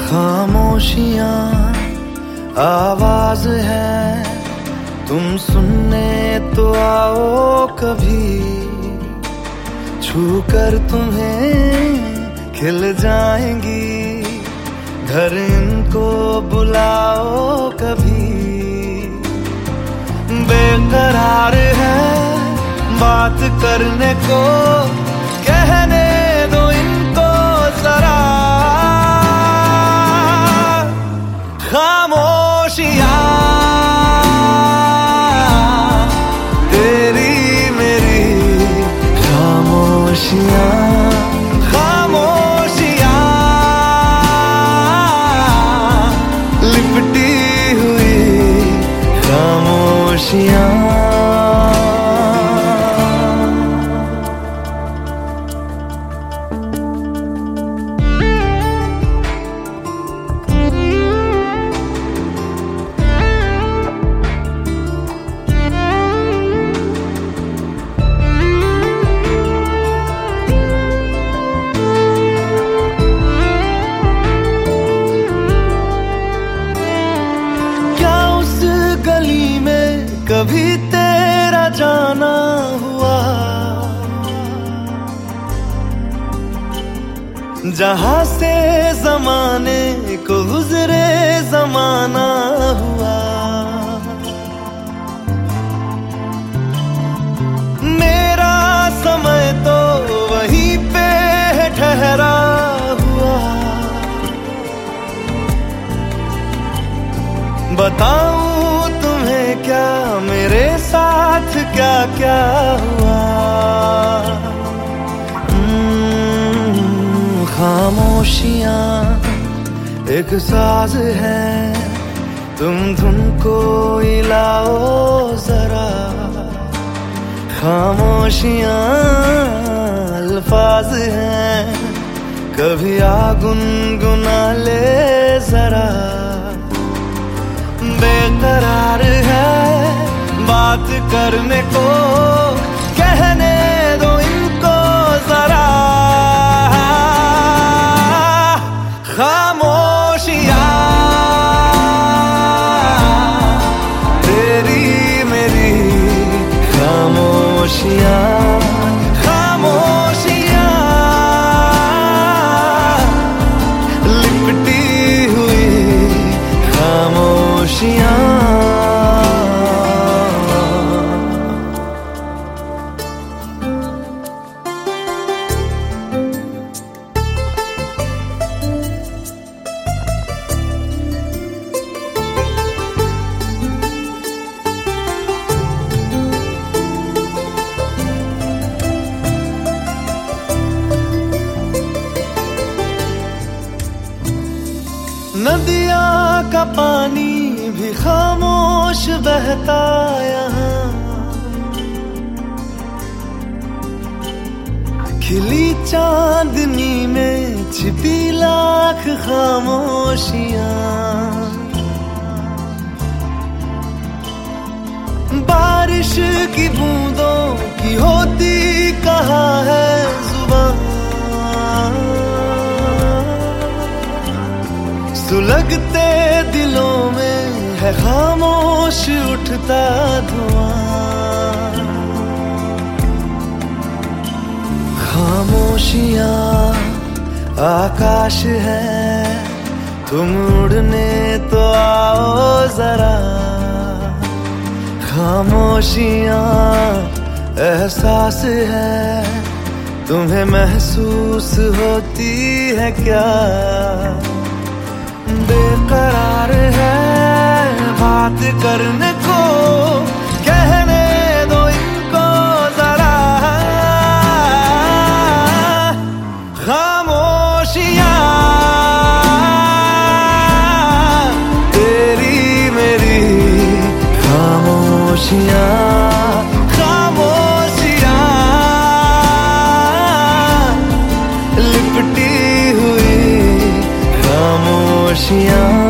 खामोशियाँ आवाज है, तुम सुनने तो आओ कभी। छू कर तुम्हें खिल जाएंगी, घर इनको बुलाओ कभी। बेकरार है बात करने को, कहने दो इनको जरा। खामोशियाँ तेरी मेरी खामोशियाँ, खामोशियाँ लिपटी हुई खामोशियाँ। कभी तेरा जाना हुआ, जहां से जमाने को गुजरे जमाना हुआ। मेरा समय तो वहीं पे ठहरा हुआ। बताऊं तुम्हें क्या मेरे साथ क्या क्या हुआ। खामोशियाँ एक साज है, तुम धुन को हिलाओ जरा। खामोशियाँ अल्फाज हैं, कभी आ गुनगुना ले जरा। बेकरार है बात करने को, कहने दो इनको जरा। खामोशियाँ तेरी मेरी खामोशियाँ, खामोशियाँ लिपटी हुई खामोशियाँ। नदिया का पानी भी खामोश बहता यहाँ, खिली चांदनी में छिपी लाख खामोशियाँ। बारिश की बूंदों की होती कहाँ है जुबान, सुलगते दिलों में है खामोश उठता धुआं। खामोशियाँ आकाश है, तुम उड़ने तो आओ जरा। खामोशियाँ एहसास है, तुम्हें महसूस होती है क्या। बेकरार है बात करने को, कहने दो इनको जरा। खामोशियाँ तेरी मेरी खामोशियाँ, खामोशियाँ लिपटी हुई खामोशियाँ।